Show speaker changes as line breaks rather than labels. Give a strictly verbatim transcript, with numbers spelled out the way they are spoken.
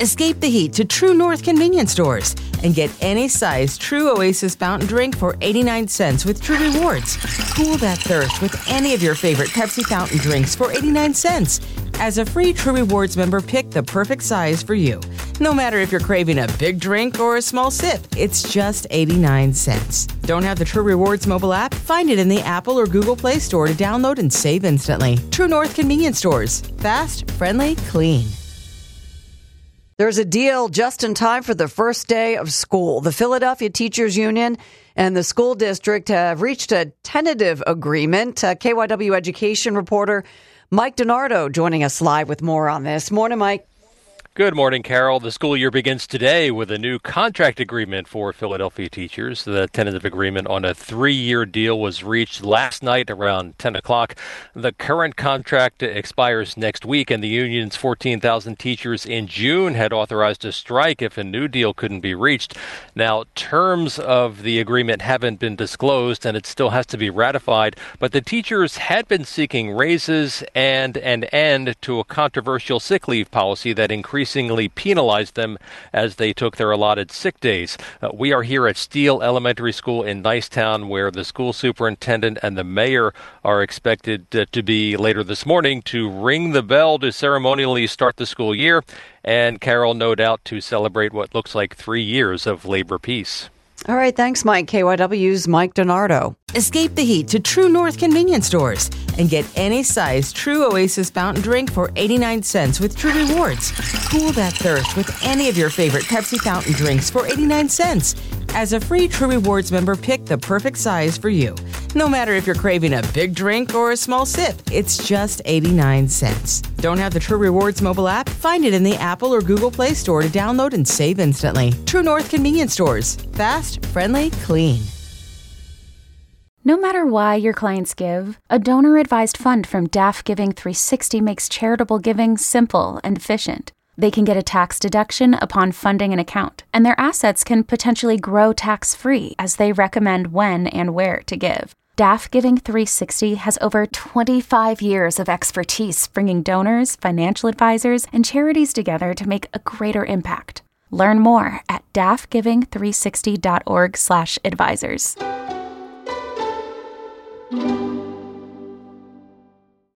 Escape the heat to True North convenience stores and get any size True Oasis fountain drink for eighty-nine cents with True Rewards. Cool that thirst with any of your favorite Pepsi fountain drinks for eighty-nine cents. As a free True Rewards member, pick the perfect size for you. No matter if you're craving a big drink or a small sip, it's just eighty-nine cents. Don't have the True Rewards mobile app? Find it in the Apple or Google Play Store to download and save instantly. True North convenience stores. Fast, friendly, clean.
There's a deal just in time for the first day of school. The Philadelphia Teachers Union and the school district have reached a tentative agreement. Uh, K Y W education reporter Mike DiNardo joining us live with more on this. Morning, Mike.
Good morning, Carol. The school year begins today with a new contract agreement for Philadelphia teachers. The tentative agreement on a three-year deal was reached last night around ten o'clock. The current contract expires next week, and the union's fourteen thousand teachers in June had authorized a strike if a new deal couldn't be reached. Now, terms of the agreement haven't been disclosed, and it still has to be ratified, but the teachers had been seeking raises and an end to a controversial sick leave policy that increased increasingly penalized them as they took their allotted sick days. Uh, we are here at Steele Elementary School in Nicetown, where the school superintendent and the mayor are expected uh, to be later this morning to ring the bell to ceremonially start the school year. And Carol, no doubt, to celebrate what looks like three years of labor peace.
All right, thanks, Mike. K Y W's Mike DiNardo.
Escape the heat to True North convenience stores and get any size True Oasis fountain drink for eighty-nine cents with True Rewards. Cool that thirst with any of your favorite Pepsi fountain drinks for eighty-nine cents. As a free True Rewards member, pick the perfect size for you. No matter if you're craving a big drink or a small sip, it's just eighty-nine cents. Don't have the True Rewards mobile app? Find it in the Apple or Google Play Store to download and save instantly. True North convenience stores. Fast, friendly, clean.
No matter why your clients give, a donor-advised fund from D A F Giving three sixty makes charitable giving simple and efficient. They can get a tax deduction upon funding an account, and their assets can potentially grow tax-free as they recommend when and where to give. D A F Giving three sixty has over twenty-five years of expertise bringing donors, financial advisors, and charities together to make a greater impact. Learn more at d a f giving three sixty dot org slash advisors.